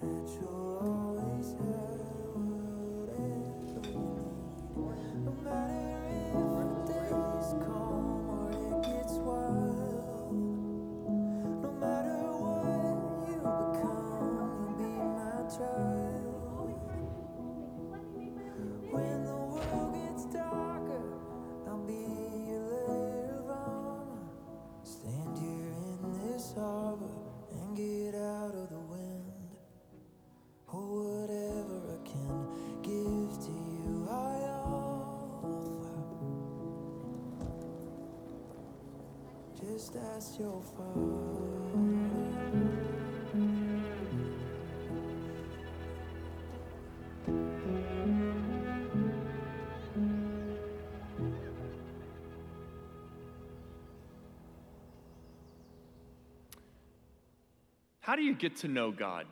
that you'll always have whatever you need. No matter if the days come or it gets wild, no matter what you become, you'll be my child. When the world gets darker, I'll be your layer of armor. Stand here in this harbor and get out of the wind. Oh, whatever I can give to you, I offer. Just ask your father. How do you get to know God?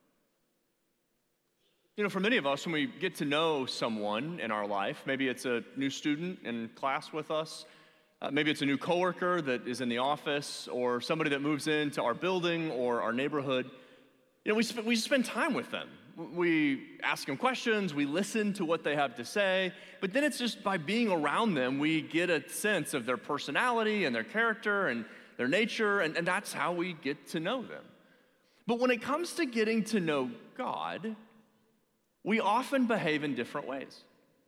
For many of us, when we get to know someone in our life, maybe it's a new student in class with us, maybe it's a new coworker that is in the office, or somebody that moves into our building or our neighborhood, we spend time with them. We ask them questions, we listen to what they have to say, but then it's just by being around them, we get a sense of their personality and their character and their nature, and that's how we get to know them. But when it comes to getting to know God, we often behave in different ways.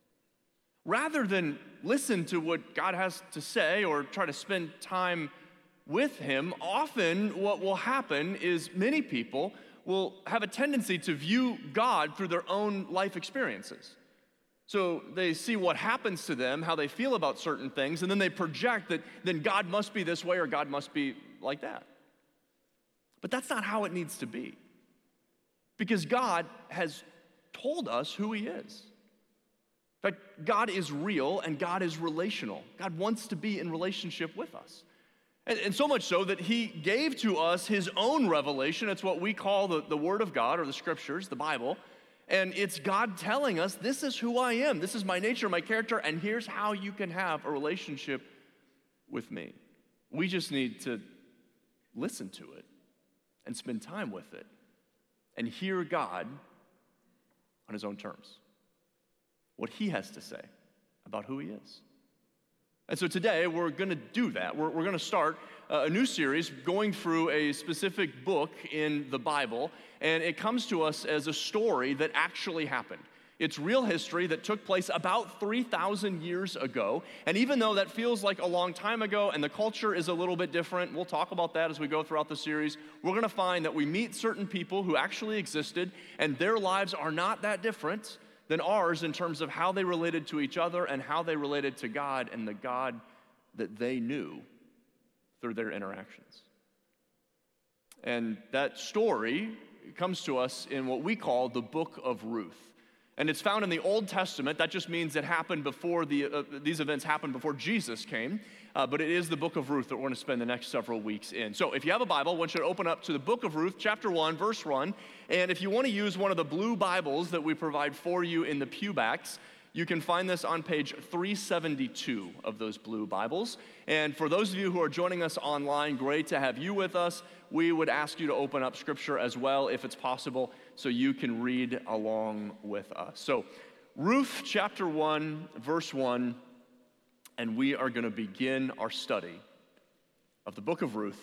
Rather than listen to what God has to say or try to spend time with Him, often what will happen is many people will have a tendency to view God through their own life experiences. So they see what happens to them, how they feel about certain things, and then they project that then God must be this way or God must be like that. But that's not how it needs to be. Because God has told us who He is. In fact, God is real and God is relational. God wants to be in relationship with us. And so much so that He gave to us His own revelation. It's what we call the Word of God, or the Scriptures, the Bible. And it's God telling us, this is who I am. This is my nature, my character, and here's how you can have a relationship with me. We just need to listen to it and spend time with it and hear God on His own terms, what He has to say about who He is. And so today we're going to do that. We're going to start a new series going through a specific book in the Bible, and it comes to us as a story that actually happened. It's real history that took place about 3,000 years ago, and even though that feels like a long time ago and the culture is a little bit different, we'll talk about that as we go throughout the series, we're going to find that we meet certain people who actually existed, and their lives are not that different than ours in terms of how they related to each other and how they related to God and the God that they knew through their interactions. And that story comes to us in what we call the Book of Ruth. And it's found in the Old Testament. That just means it happened before these events happened before Jesus came. But it is the Book of Ruth that we're going to spend the next several weeks in. So if you have a Bible, I want you to open up to the Book of Ruth, chapter 1, verse 1. And if you want to use one of the blue Bibles that we provide for you in the pewbacks, you can find this on page 372 of those blue Bibles. And for those of you who are joining us online, great to have you with us. We would ask you to open up Scripture as well, if it's possible, so you can read along with us. So, Ruth chapter 1, verse 1, and we are going to begin our study of the book of Ruth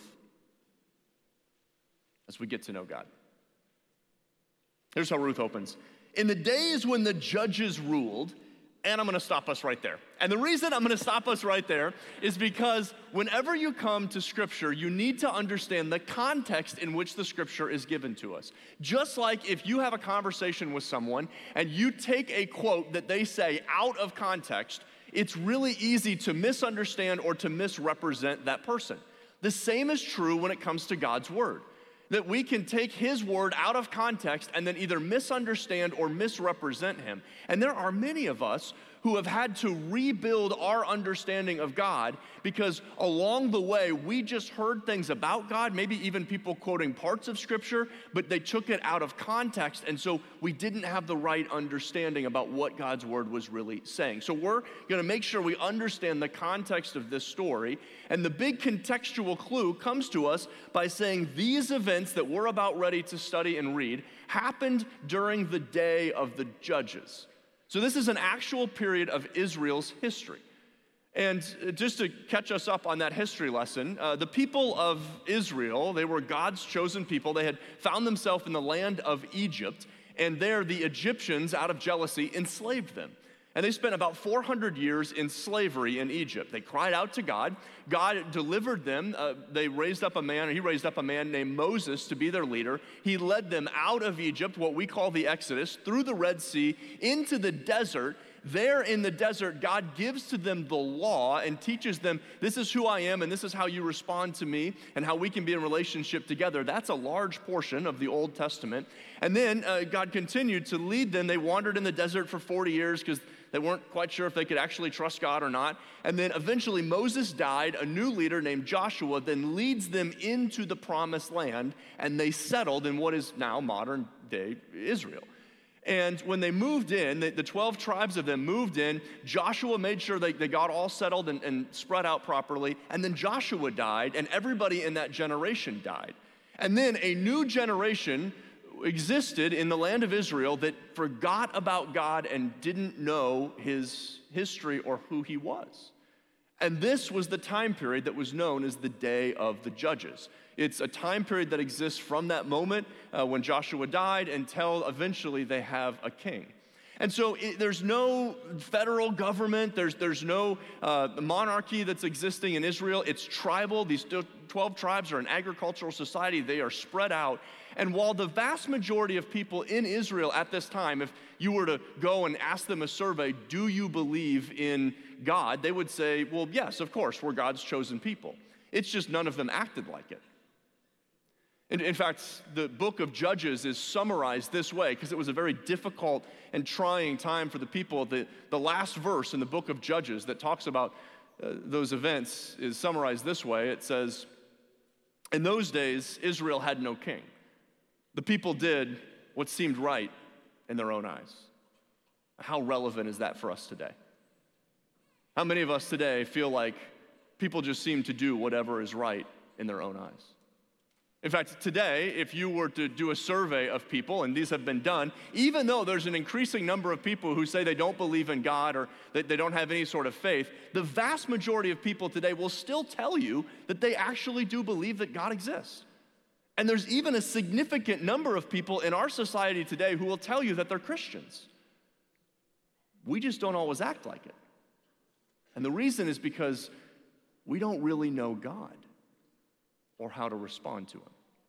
as we get to know God. Here's how Ruth opens. In the days when the judges ruled, and I'm going to stop us right there. And the reason I'm going to stop us right there is because whenever you come to Scripture, you need to understand the context in which the Scripture is given to us. Just like if you have a conversation with someone and you take a quote that they say out of context, it's really easy to misunderstand or to misrepresent that person. The same is true when it comes to God's Word. That we can take His word out of context and then either misunderstand or misrepresent Him. And there are many of us who have had to rebuild our understanding of God because along the way, we just heard things about God, maybe even people quoting parts of Scripture, but they took it out of context, and so we didn't have the right understanding about what God's Word was really saying. So we're going to make sure we understand the context of this story, and the big contextual clue comes to us by saying these events that we're about ready to study and read happened during the day of the Judges. So this is an actual period of Israel's history. And just to catch us up on that history lesson, the people of Israel, they were God's chosen people. They had found themselves in the land of Egypt, and there the Egyptians, out of jealousy, enslaved them. And they spent about 400 years in slavery in Egypt. They cried out to God. God delivered them. He raised up a man named Moses to be their leader. He led them out of Egypt, what we call the Exodus, through the Red Sea, into the desert. There in the desert, God gives to them the law and teaches them, this is who I am and this is how you respond to me and how we can be in relationship together. That's a large portion of the Old Testament. And then God continued to lead them. They wandered in the desert for 40 years because they weren't quite sure if they could actually trust God or not. And then eventually Moses died. A new leader named Joshua then leads them into the promised land, and they settled in what is now modern day Israel. And when they moved in, the 12 tribes of them moved in. Joshua made sure they got all settled and spread out properly. And then Joshua died, and everybody in that generation died. And then a new generation existed in the land of Israel that forgot about God and didn't know his history or who he was. And this was the time period that was known as the Day of the Judges. It's a time period that exists from that moment when Joshua died until eventually they have a king. And so there's no federal government, there's no monarchy that's existing in Israel. It's tribal. These 12 tribes are an agricultural society. They are spread out. And while the vast majority of people in Israel at this time, if you were to go and ask them a survey, do you believe in God? They would say, well, yes, of course, we're God's chosen people. It's just none of them acted like it. In fact, the book of Judges is summarized this way because it was a very difficult and trying time for the people. The last verse in the book of Judges that talks about those events is summarized this way. It says, in those days, Israel had no king. The people did what seemed right in their own eyes. How relevant is that for us today? How many of us today feel like people just seem to do whatever is right in their own eyes? In fact, today, if you were to do a survey of people, and these have been done, even though there's an increasing number of people who say they don't believe in God or that they don't have any sort of faith, the vast majority of people today will still tell you that they actually do believe that God exists. And there's even a significant number of people in our society today who will tell you that they're Christians. We just don't always act like it. And the reason is because we don't really know God or how to respond to him.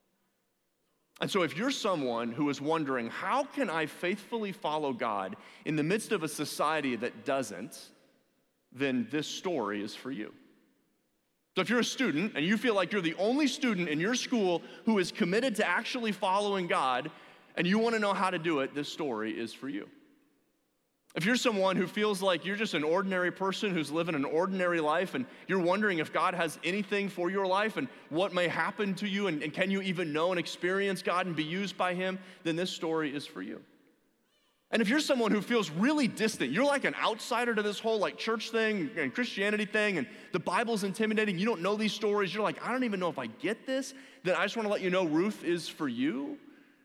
And so if you're someone who is wondering, how can I faithfully follow God in the midst of a society that doesn't, then this story is for you. So if you're a student and you feel like you're the only student in your school who is committed to actually following God and you want to know how to do it, this story is for you. If you're someone who feels like you're just an ordinary person who's living an ordinary life and you're wondering if God has anything for your life and what may happen to you and can you even know and experience God and be used by him, then this story is for you. And if you're someone who feels really distant, you're like an outsider to this whole like church thing and Christianity thing and the Bible's intimidating, you don't know these stories, you're like, I don't even know if I get this, then I just want to let you know Ruth is for you.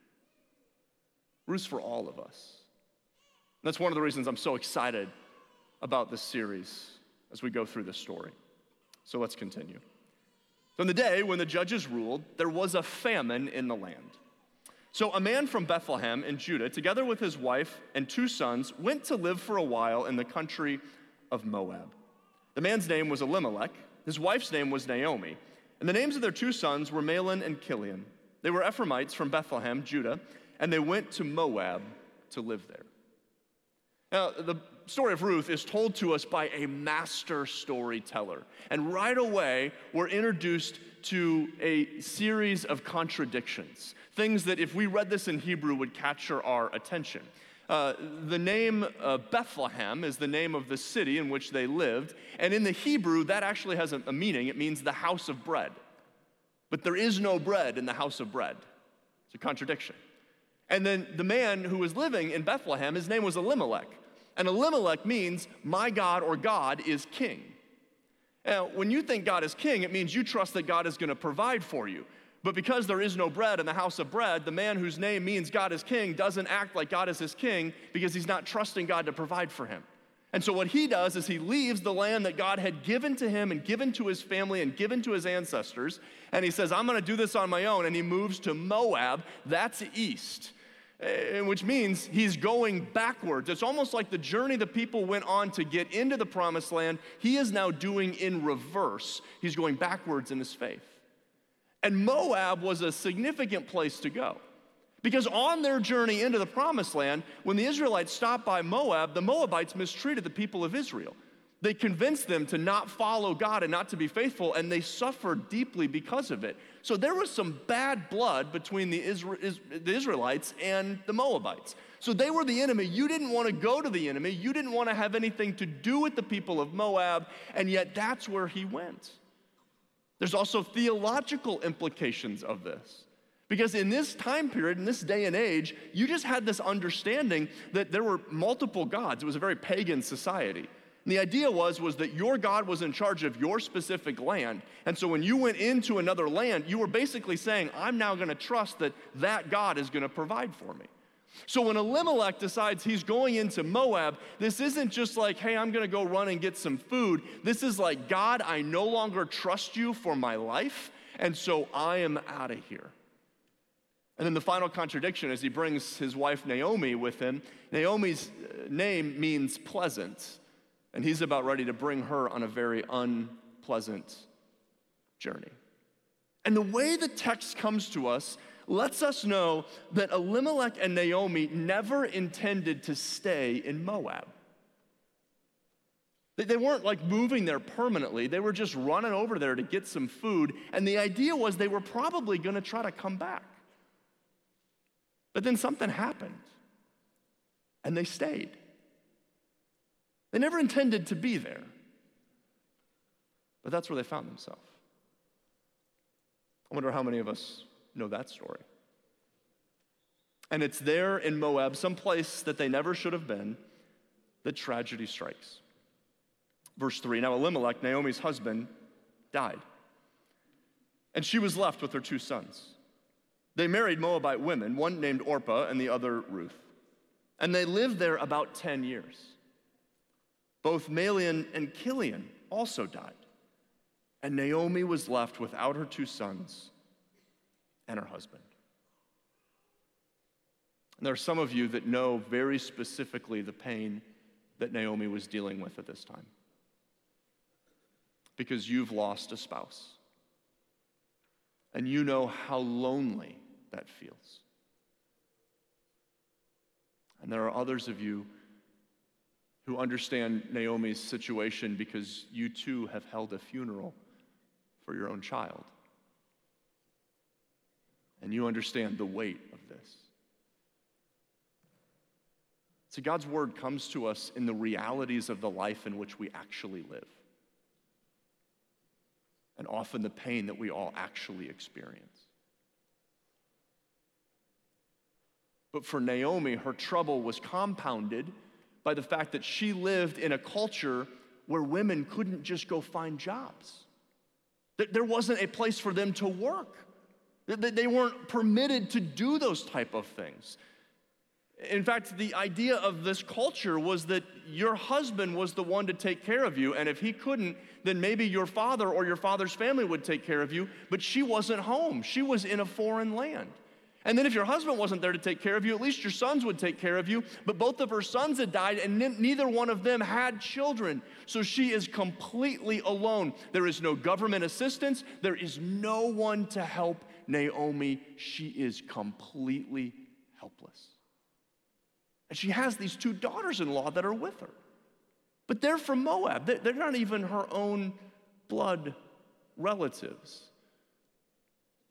Ruth's for all of us. That's one of the reasons I'm so excited about this series as we go through this story. So let's continue. So in the day when the judges ruled, there was a famine in the land. So a man from Bethlehem in Judah, together with his wife and 2 sons, went to live for a while in the country of Moab. The man's name was Elimelech. His wife's name was Naomi. And the names of their 2 sons were Mahlon and Chilion. They were Ephraimites from Bethlehem, Judah, and they went to Moab to live there. Now, the story of Ruth is told to us by a master storyteller. And right away, we're introduced to a series of contradictions, things that if we read this in Hebrew would capture our attention. The name Bethlehem is the name of the city in which they lived, and in the Hebrew, that actually has a meaning. It means the house of bread. But there is no bread in the house of bread. It's a contradiction. And then the man who was living in Bethlehem, his name was Elimelech. And Elimelech means my God or God is king. Now, when you think God is king, it means you trust that God is going to provide for you. But because there is no bread in the house of bread, the man whose name means God is king doesn't act like God is his king because he's not trusting God to provide for him. And so what he does is he leaves the land that God had given to him and given to his family and given to his ancestors, and he says, I'm going to do this on my own, and he moves to Moab. That's east, which means he's going backwards. It's almost like the journey the people went on to get into the promised land, he is now doing in reverse. He's going backwards in his faith. And Moab was a significant place to go. Because on their journey into the promised land, when the Israelites stopped by Moab, the Moabites mistreated the people of Israel. They convinced them to not follow God and not to be faithful, and they suffered deeply because of it. So there was some bad blood between the Israelites and the Moabites. So they were the enemy. You didn't want to go to the enemy. You didn't want to have anything to do with the people of Moab, and yet that's where he went. There's also theological implications of this. Because in this time period, in this day and age, you just had this understanding that there were multiple gods. It was a very pagan society. And the idea was that your God was in charge of your specific land. And so when you went into another land, you were basically saying, I'm now going to trust that that God is going to provide for me. So when Elimelech decides he's going into Moab, this isn't just like, hey, I'm going to go run and get some food. This is like, God, I no longer trust you for my life, and so I am out of here. And then the final contradiction is he brings his wife Naomi with him. Naomi's name means pleasant, and he's about ready to bring her on a very unpleasant journey. And the way the text comes to us lets us know that Elimelech and Naomi never intended to stay in Moab. They weren't like moving there permanently. They were just running over there to get some food, and the idea was they were probably going to try to come back. But then something happened, and they stayed. They never intended to be there, but that's where they found themselves. I wonder how many of us know that story. And it's there in Moab, someplace that they never should have been, that tragedy strikes. Verse 3, now Elimelech, Naomi's husband, died, and she was left with her two sons. They married Moabite women, one named Orpah and the other Ruth. And they lived there about 10 years. Both Mahlon and Chilion also died. And Naomi was left without her two sons and her husband. And there are some of you that know very specifically the pain that Naomi was dealing with at this time. Because you've lost a spouse. And you know how lonely that feels. And there are others of you who understand Naomi's situation because you too have held a funeral for your own child. And you understand the weight of this. See, God's word comes to us in the realities of the life in which we actually live. And often the pain that we all actually experience. But for Naomi, her trouble was compounded by the fact that she lived in a culture where women couldn't just go find jobs. There wasn't a place for them to work. They weren't permitted to do those type of things. In fact, the idea of this culture was that your husband was the one to take care of you, and if he couldn't, then maybe your father or your father's family would take care of you, but she wasn't home. She was in a foreign land. And then if your husband wasn't there to take care of you, at least your sons would take care of you, but both of her sons had died, and neither one of them had children. So she is completely alone. There is no government assistance. There is no one to help Naomi. She is completely helpless. And she has these two daughters-in-law that are with her. But they're from Moab. They're not even her own blood relatives.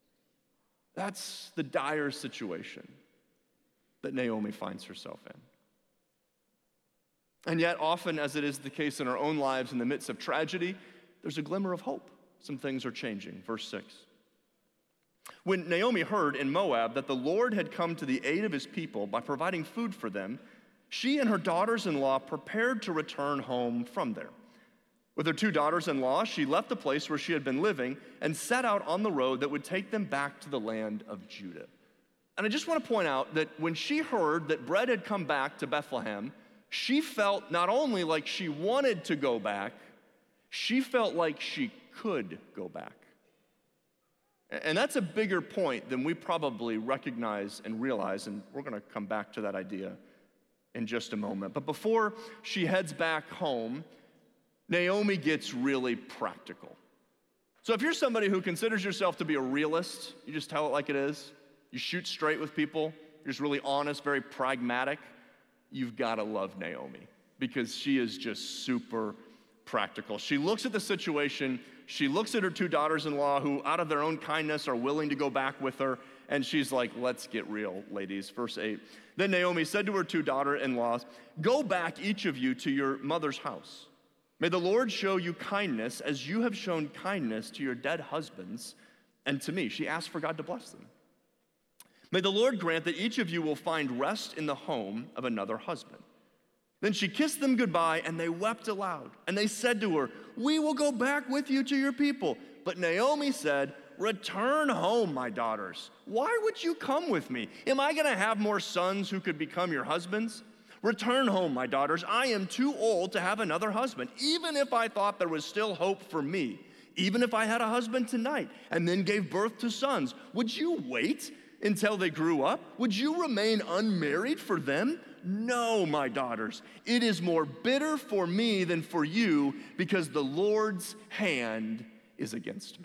That's the dire situation that Naomi finds herself in. And yet, often, as it is the case in our own lives in the midst of tragedy, there's a glimmer of hope. Some things are changing. Verse 6. When Naomi heard in Moab that the Lord had come to the aid of his people by providing food for them, she and her daughters-in-law prepared to return home from there. With her 2 daughters-in-law, she left the place where she had been living and set out on the road that would take them back to the land of Judah. And I just want to point out that when she heard that bread had come back to Bethlehem, she felt not only like she wanted to go back, she felt like she could go back. And that's a bigger point than we probably recognize and realize, and we're going to come back to that idea in just a moment. But before she heads back home, Naomi gets really practical. So if you're somebody who considers yourself to be a realist, you just tell it like it is, you shoot straight with people, you're just really honest, very pragmatic, you've got to love Naomi because she is just super practical. She looks at the situation, she looks at her 2 daughters-in-law who out of their own kindness are willing to go back with her, and she's like, let's get real, ladies. Verse 8, then Naomi said to her 2 daughter-in-laws, go back each of you to your mother's house. May the Lord show you kindness as you have shown kindness to your dead husbands and to me. She asked for God to bless them. May the Lord grant that each of you will find rest in the home of another husband. Then she kissed them goodbye, and they wept aloud. And they said to her, we will go back with you to your people. But Naomi said, return home, my daughters. Why would you come with me? Am I going to have more sons who could become your husbands? Return home, my daughters. I am too old to have another husband. Even if I thought there was still hope for me, even if I had a husband tonight and then gave birth to sons, would you wait until they grew up? Would you remain unmarried for them? No, my daughters. It is more bitter for me than for you because the Lord's hand is against me.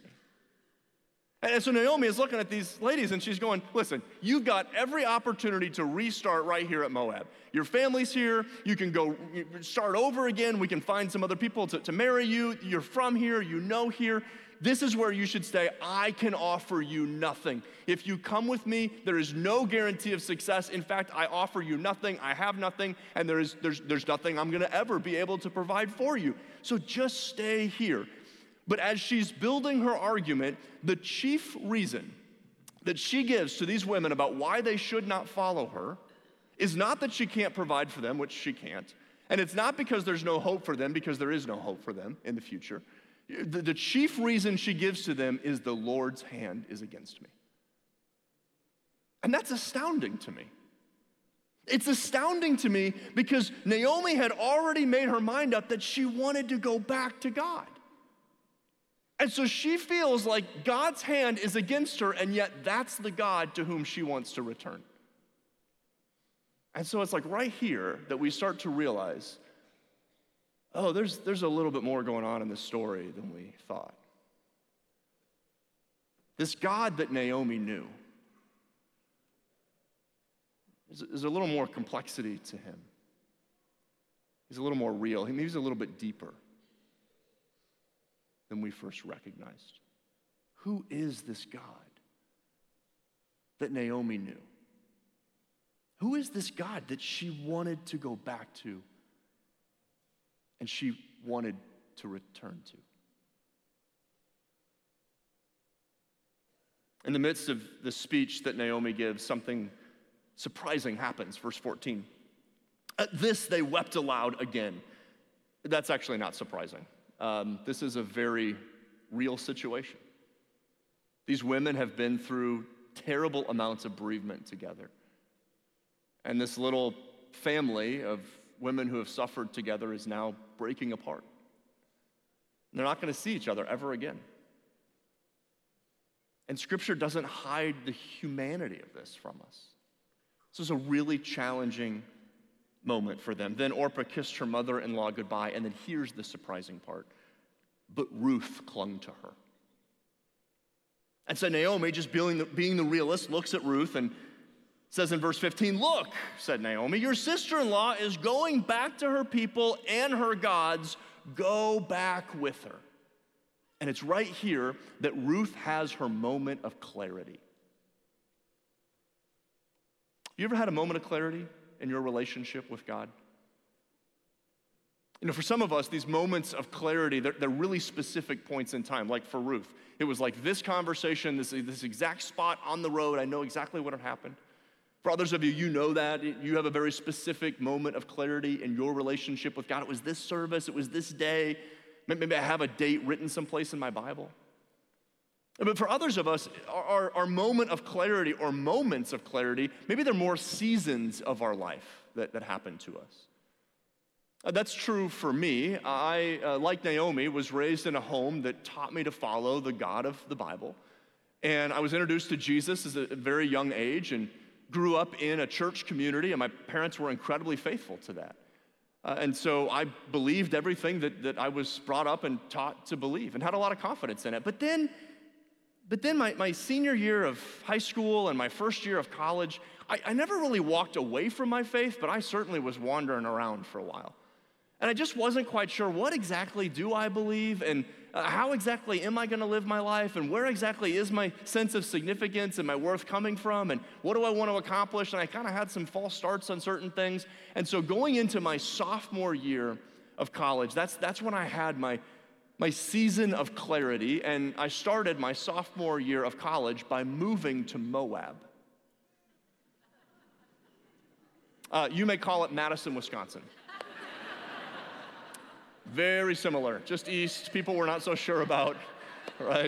And so Naomi is looking at these ladies and she's going, listen, you've got every opportunity to restart right here at Moab. Your family's here. You can go start over again. We can find some other people to marry you. You're from here. You know here. This is where you should stay. I can offer you nothing. If you come with me, there is no guarantee of success. In fact, I offer you nothing. I have nothing, and there's nothing I'm going to ever be able to provide for you. So just stay here. But as she's building her argument, the chief reason that she gives to these women about why they should not follow her is not that she can't provide for them, which she can't, and it's not because there's no hope for them, because there is no hope for them in the future. The chief reason she gives to them is the Lord's hand is against me. And that's astounding to me. It's astounding to me because Naomi had already made her mind up that she wanted to go back to God. And so she feels like God's hand is against her, and yet that's the God to whom she wants to return. And so it's like right here that we start to realize, oh, there's a little bit more going on in this story than we thought. This God that Naomi knew, there's a little more complexity to him. He's a little more real. He's a little bit deeper than we first recognized. Who is this God that Naomi knew? Who is this God that she wanted to go back to and she wanted to return to? In the midst of the speech that Naomi gives, something surprising happens. Verse 14. At this, they wept aloud again. That's actually not surprising. This is a very real situation. These women have been through terrible amounts of bereavement together. And this little family of women who have suffered together is now breaking apart. They're not going to see each other ever again. And Scripture doesn't hide the humanity of this from us. This is a really challenging moment for them. Then Orpah kissed her mother-in-law goodbye, and then here's the surprising part. But Ruth clung to her. And so Naomi, just being the realist, looks at Ruth and says in verse 15, look, said Naomi, your sister-in-law is going back to her people and her gods. Go back with her. And it's right here that Ruth has her moment of clarity. You ever had a moment of clarity in your relationship with God? For some of us, these moments of clarity, they're really specific points in time. Like for Ruth, it was like this conversation, this exact spot on the road. I know exactly what had happened. For others of you, you know that. You have a very specific moment of clarity in your relationship with God. It was this service. It was this day. Maybe I have a date written someplace in my Bible. But for others of us, our moment of clarity or moments of clarity, maybe they're more seasons of our life that happen to us. That's true for me. I, like Naomi, was raised in a home that taught me to follow the God of the Bible. And I was introduced to Jesus at a very young age and grew up in a church community, and my parents were incredibly faithful to that. And so I believed everything that I was brought up and taught to believe and had a lot of confidence in it. But then my senior year of high school and my first year of college, I never really walked away from my faith, but I certainly was wandering around for a while. And I just wasn't quite sure, what exactly do I believe, and how exactly am I gonna live my life, and where exactly is my sense of significance and my worth coming from, and what do I want to accomplish? And I kind of had some false starts on certain things. And so going into my sophomore year of college, that's when I had my season of clarity, and I started my sophomore year of college by moving to Moab. You may call it Madison, Wisconsin. Very similar, just east, people were not so sure about, right?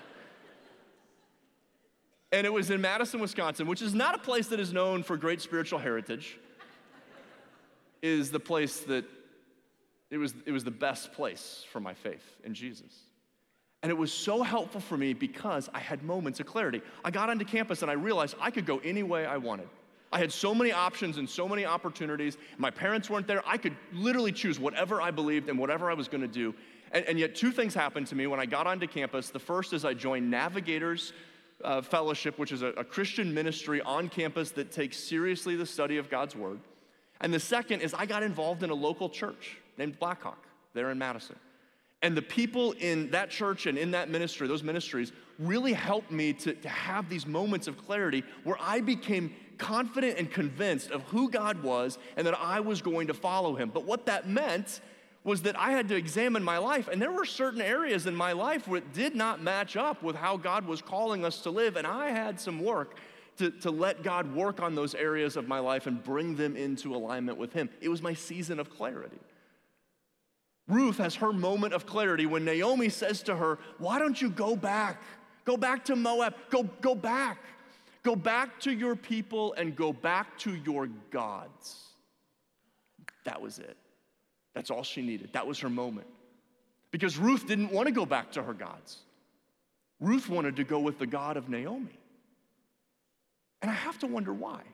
And it was in Madison, Wisconsin, which is not a place that is known for great spiritual heritage, is the place that it was the best place for my faith in Jesus. And it was so helpful for me because I had moments of clarity. I got onto campus and I realized I could go any way I wanted. I had so many options and so many opportunities. My parents weren't there. I could literally choose whatever I believed and whatever I was gonna do. And yet two things happened to me when I got onto campus. The first is I joined Navigators Fellowship, which is a Christian ministry on campus that takes seriously the study of God's Word. And the second is I got involved in a local church named Blackhawk there in Madison. And the people in that church and in that ministry, those ministries, really helped me to have these moments of clarity where I became confident and convinced of who God was and that I was going to follow him. But what that meant was that I had to examine my life, and there were certain areas in my life where it did not match up with how God was calling us to live, and I had some work to let God work on those areas of my life and bring them into alignment with him. It was my season of clarity. Ruth has her moment of clarity when Naomi says to her, why don't you go back? Go back to Moab, go back. Go back to your people and go back to your gods. That was it. That's all she needed. That was her moment. Because Ruth didn't want to go back to her gods. Ruth wanted to go with the God of Naomi. And I have to wonder why.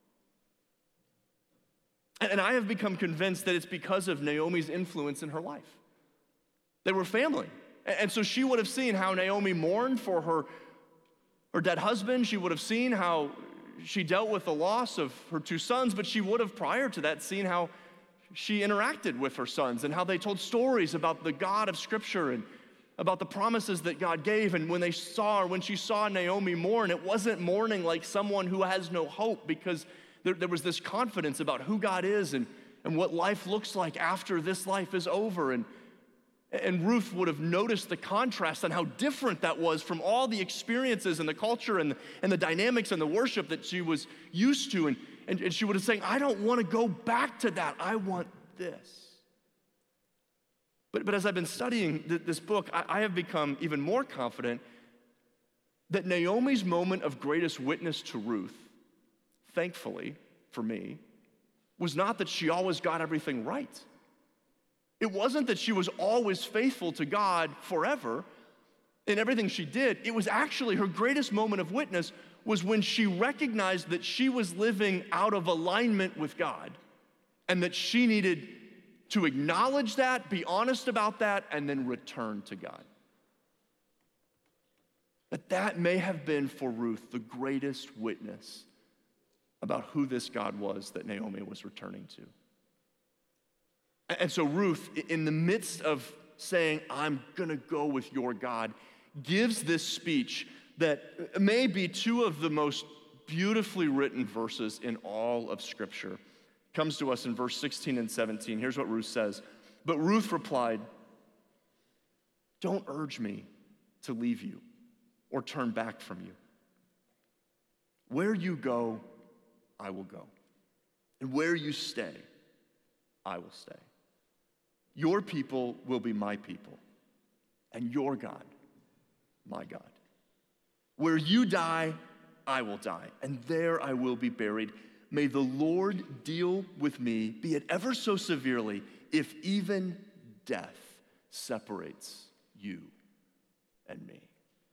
And I have become convinced that it's because of Naomi's influence in her life. They were family. And so she would have seen how Naomi mourned for her dead husband. She would have seen how she dealt with the loss of her two sons, but she would have, prior to that, seen how she interacted with her sons and how they told stories about the God of Scripture and about the promises that God gave. And when she saw Naomi mourn, it wasn't mourning like someone who has no hope, because there was this confidence about who God is and what life looks like after this life is over. And Ruth would have noticed the contrast on how different that was from all the experiences and the culture and the dynamics and the worship that she was used to. And she would have said, I don't want to go back to that. I want this. But as I've been studying this book, I have become even more confident that Naomi's moment of greatest witness to Ruth, thankfully for me, was not that she always got everything right. It wasn't that she was always faithful to God forever in everything she did. It was actually her greatest moment of witness was when she recognized that she was living out of alignment with God and that she needed to acknowledge that, be honest about that, and then return to God. That may have been for Ruth the greatest witness about who this God was that Naomi was returning to. And so Ruth, in the midst of saying, I'm gonna go with your God, gives this speech that may be two of the most beautifully written verses in all of Scripture. Comes to us in verse 16 and 17. Here's what Ruth says. But Ruth replied, "Don't urge me to leave you or turn back from you. Where you go, I will go. And where you stay, I will stay. Your people will be my people, and your God, my God. Where you die, I will die, and there I will be buried. May the Lord deal with me, be it ever so severely, if even death separates you and me."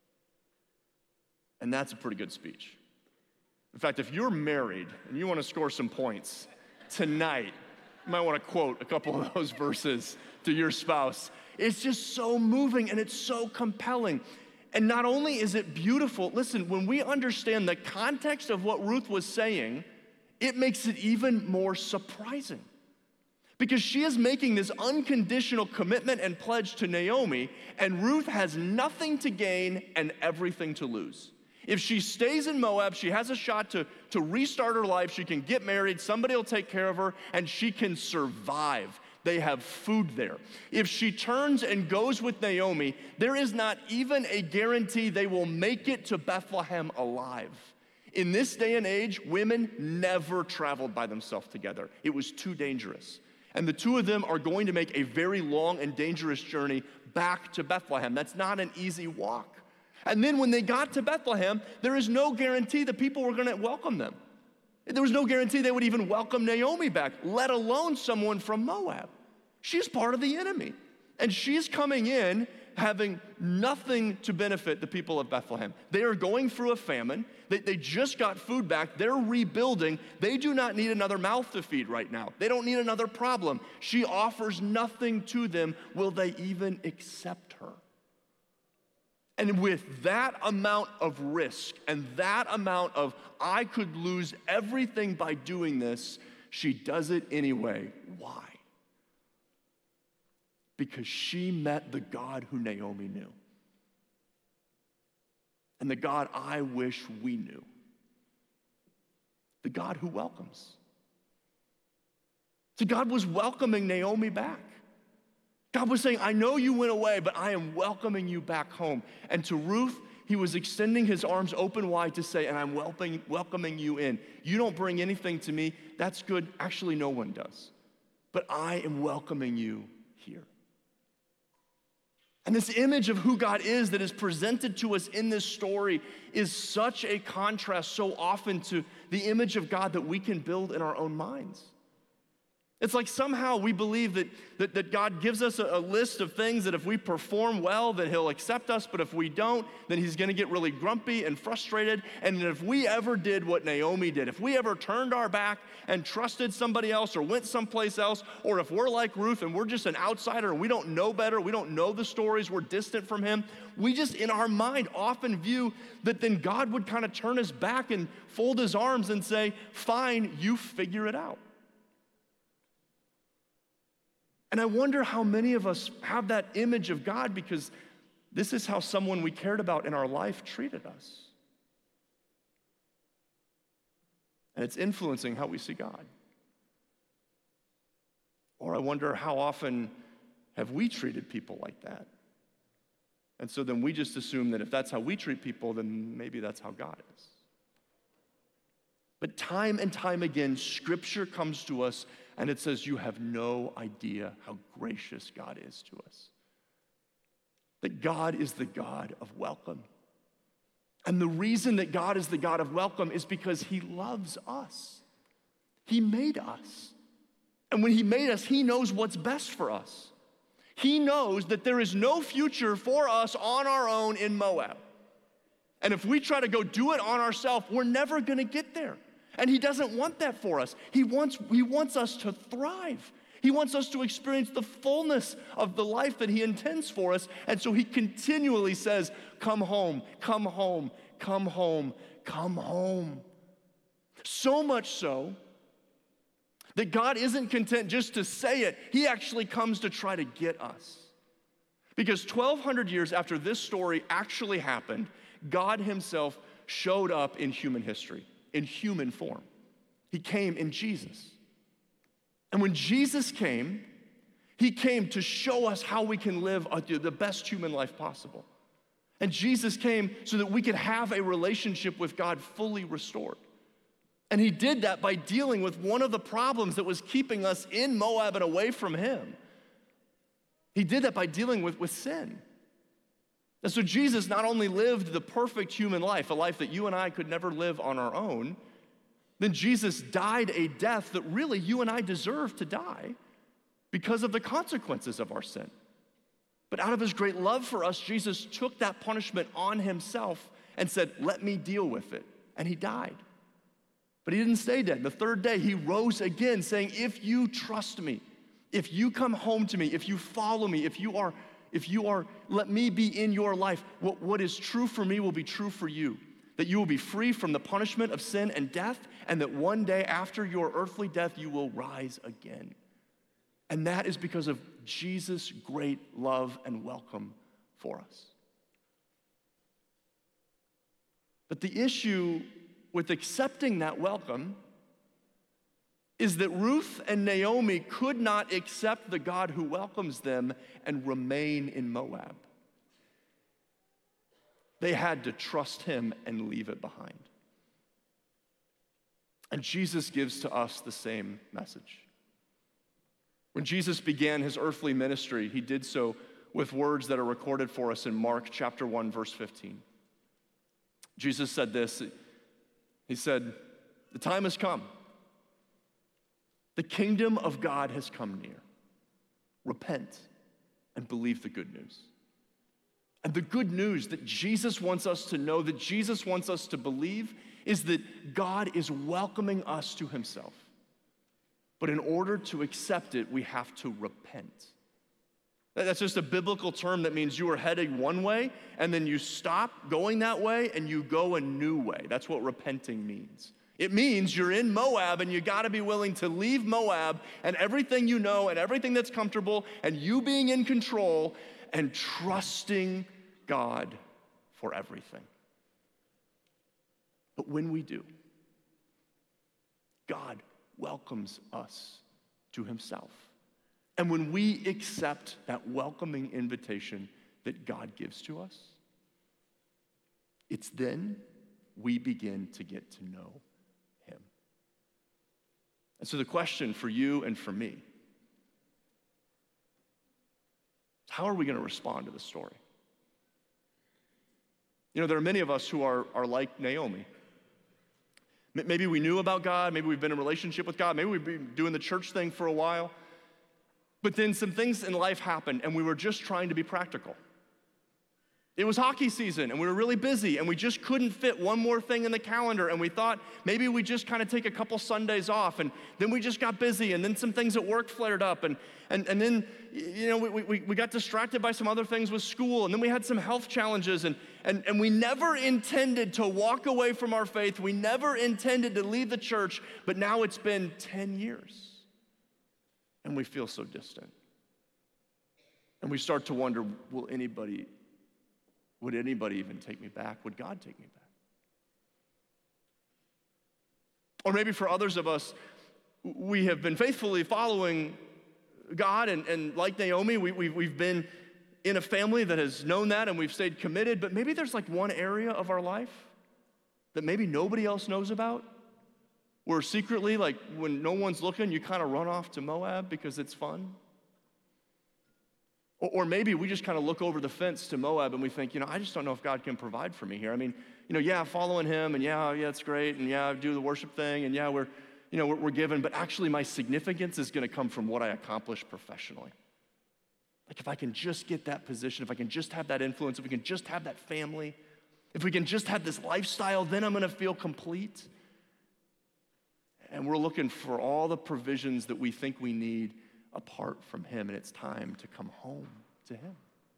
And that's a pretty good speech. In fact, if you're married and you want to score some points tonight, you might want to quote a couple of those verses to your spouse. It's just so moving and it's so compelling. And not only is it beautiful, listen, when we understand the context of what Ruth was saying, it makes it even more surprising. Because she is making this unconditional commitment and pledge to Naomi, and Ruth has nothing to gain and everything to lose. If she stays in Moab, she has a shot to restart her life. She can get married, somebody will take care of her, and she can survive. They have food there. If she turns and goes with Naomi, there is not even a guarantee they will make it to Bethlehem alive. In this day and age, women never traveled by themselves together. It was too dangerous. And the two of them are going to make a very long and dangerous journey back to Bethlehem. That's not an easy walk. And then when they got to Bethlehem, there is no guarantee that people were going to welcome them. There was no guarantee they would even welcome Naomi back, let alone someone from Moab. She's part of the enemy. And she's coming in having nothing to benefit the people of Bethlehem. They are going through a famine. They just got food back. They're rebuilding. They do not need another mouth to feed right now. They don't need another problem. She offers nothing to them. Will they even accept her? And with that amount of risk and that amount of, I could lose everything by doing this, she does it anyway. Why? Because she met the God who Naomi knew. And the God I wish we knew. The God who welcomes. So God was welcoming Naomi back. God was saying, I know you went away, but I am welcoming you back home. And to Ruth, he was extending his arms open wide to say, and I'm welcoming you in. You don't bring anything to me. That's good. Actually, no one does. But I am welcoming you here. And this image of who God is that is presented to us in this story is such a contrast so often to the image of God that we can build in our own minds. It's like somehow we believe that God gives us a list of things that if we perform well, that he'll accept us, but if we don't, then he's gonna get really grumpy and frustrated. And if we ever did what Naomi did, if we ever turned our back and trusted somebody else or went someplace else, or if we're like Ruth and we're just an outsider and we don't know better, we don't know the stories, we're distant from him, we just in our mind often view that then God would kind of turn his back and fold his arms and say, fine, you figure it out. And I wonder how many of us have that image of God because this is how someone we cared about in our life treated us. And it's influencing how we see God. Or I wonder how often have we treated people like that? And so then we just assume that if that's how we treat people, then maybe that's how God is. But time and time again, Scripture comes to us and it says, you have no idea how gracious God is to us. That God is the God of welcome. And the reason that God is the God of welcome is because he loves us. He made us. And when he made us, he knows what's best for us. He knows that there is no future for us on our own in Moab. And if we try to go do it on ourselves, we're never gonna get there. And he doesn't want that for us. He wants us to thrive. He wants us to experience the fullness of the life that he intends for us. And so he continually says, come home, come home, come home, come home. So much so that God isn't content just to say it. He actually comes to try to get us. Because 1,200 years after this story actually happened, God himself showed up in human history, in human form. He came in Jesus. And when Jesus came, He came to show us how we can live the best human life possible. And Jesus came so that we could have a relationship with God fully restored. And he did that by dealing with one of the problems that was keeping us in Moab and away from him. He did that by dealing with sin. And so Jesus not only lived the perfect human life, a life that you and I could never live on our own, then Jesus died a death that really you and I deserve to die because of the consequences of our sin. But out of his great love for us, Jesus took that punishment on himself and said, let me deal with it. And he died. But he didn't stay dead. The third day, he rose again, saying, if you trust me, if you come home to me, if you follow me, if you are, let me be in your life, what is true for me will be true for you. That you will be free from the punishment of sin and death, and that one day after your earthly death, you will rise again. And that is because of Jesus' great love and welcome for us. But the issue with accepting that welcome is that Ruth and Naomi could not accept the God who welcomes them and remain in Moab. They had to trust him and leave it behind. And Jesus gives to us the same message. When Jesus began his earthly ministry, he did so with words that are recorded for us in Mark chapter 1, verse 15. Jesus said this, he said, the time has come. The kingdom of God has come near. Repent and believe the good news. And the good news that Jesus wants us to know, that Jesus wants us to believe, is that God is welcoming us to himself. But in order to accept it, we have to repent. That's just a biblical term that means you are heading one way, and then you stop going that way, and you go a new way. That's what repenting means. It means you're in Moab, and you gotta be willing to leave Moab and everything you know and everything that's comfortable, and you being in control, and trusting God for everything. But when we do, God welcomes us to himself. And when we accept that welcoming invitation that God gives to us, it's then we begin to get to know him. And so the question for you and for me, how are we going to respond to this story? You know, there are many of us who are like Naomi. Maybe we knew about God, maybe we've been in a relationship with God, maybe we've been doing the church thing for a while, but then some things in life happened and we were just trying to be practical. It was hockey season and we were really busy and we just couldn't fit one more thing in the calendar, and we thought maybe we just kind of take a couple Sundays off, and then we just got busy, and then some things at work flared up, and then you know we got distracted by some other things with school, and then we had some health challenges, and we never intended to walk away from our faith. We never intended to leave the church, but now it's been 10 years and we feel so distant. And we start to wonder, would anybody even take me back? Would God take me back? Or maybe for others of us, we have been faithfully following God, and like Naomi, we've been in a family that has known that, and we've stayed committed, but maybe there's like one area of our life that maybe nobody else knows about, where secretly, like when no one's looking, you kind of run off to Moab because it's fun. Or maybe we just kind of look over the fence to Moab and we think, you know, I just don't know if God can provide for me here. I mean, you know, yeah, following him, and yeah, it's great, and yeah, do the worship thing, and yeah, we're given, but actually my significance is going to come from what I accomplish professionally. Like if I can just get that position, if I can just have that influence, if we can just have that family, if we can just have this lifestyle, then I'm going to feel complete. And we're looking for all the provisions that we think we need apart from him, and it's time to come home to him.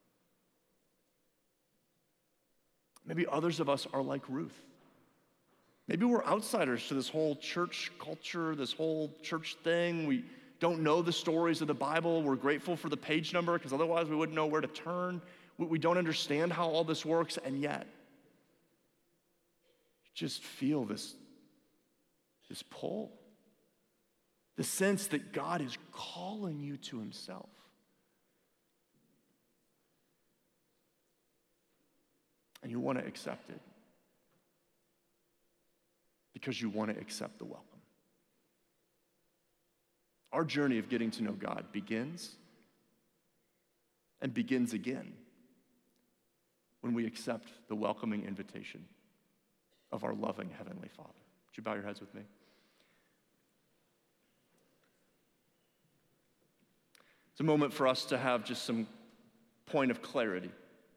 Maybe others of us are like Ruth. Maybe we're outsiders to this whole church culture, this whole church thing. We don't know the stories of the Bible. We're grateful for the page number because otherwise we wouldn't know where to turn. We don't understand how all this works, and yet you just feel this pull, the sense that God is calling you to himself. And you want to accept it because you want to accept the welcome. Our journey of getting to know God begins and begins again when we accept the welcoming invitation of our loving Heavenly Father. Would you bow your heads with me? It's a moment for us to have just some point of clarity.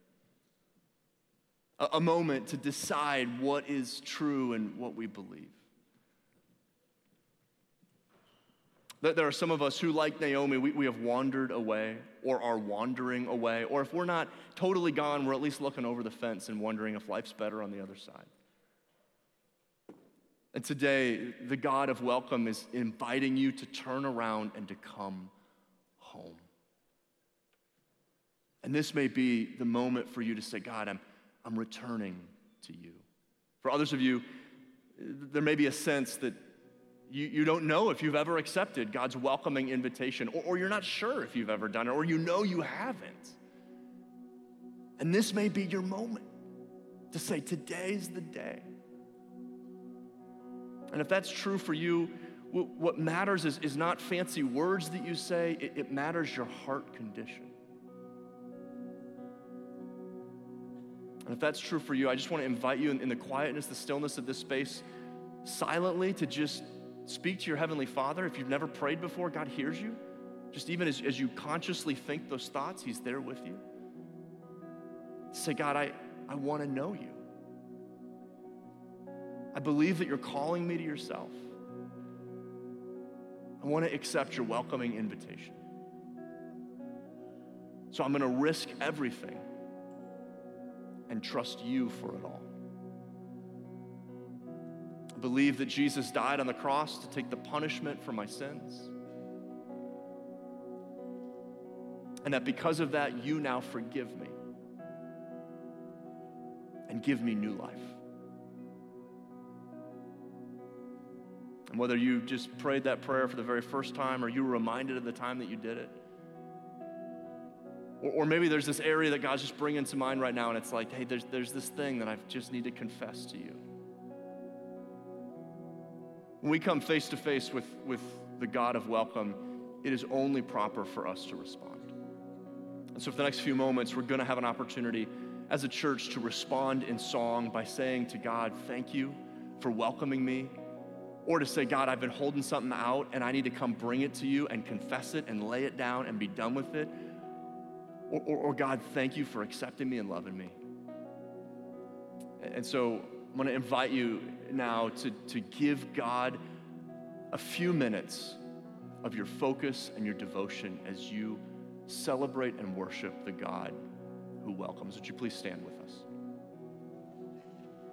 A moment to decide what is true and what we believe. There are some of us who, like Naomi, we have wandered away or are wandering away, or if we're not totally gone, we're at least looking over the fence and wondering if life's better on the other side. And today, the God of welcome is inviting you to turn around and to come home. And this may be the moment for you to say, God, I'm returning to you. For others of you, there may be a sense that you don't know if you've ever accepted God's welcoming invitation, or you're not sure if you've ever done it, or you know you haven't. And this may be your moment to say, today's the day. And if that's true for you, what matters is not fancy words that you say, it matters your heart condition. And if that's true for you, I just want to invite you in the quietness, the stillness of this space, silently to just speak to your Heavenly Father. If you've never prayed before, God hears you. Just even as you consciously think those thoughts, He's there with you. Say, God, I want to know you. I believe that you're calling me to yourself. I want to accept your welcoming invitation. So I'm going to risk everything and trust you for it all. I believe that Jesus died on the cross to take the punishment for my sins. And that because of that, you now forgive me and give me new life. And whether you just prayed that prayer for the very first time or you were reminded of the time that you did it, or maybe there's this area that God's just bringing to mind right now and it's like, hey, there's this thing that I just need to confess to you. When we come face to face with the God of welcome, it is only proper for us to respond. And so for the next few moments, we're going to have an opportunity as a church to respond in song by saying to God, thank you for welcoming me. Or to say, God, I've been holding something out and I need to come bring it to you and confess it and lay it down and be done with it. Or God, thank you for accepting me and loving me. And so I'm going to invite you now to give God a few minutes of your focus and your devotion as you celebrate and worship the God who welcomes. Would you please stand with us?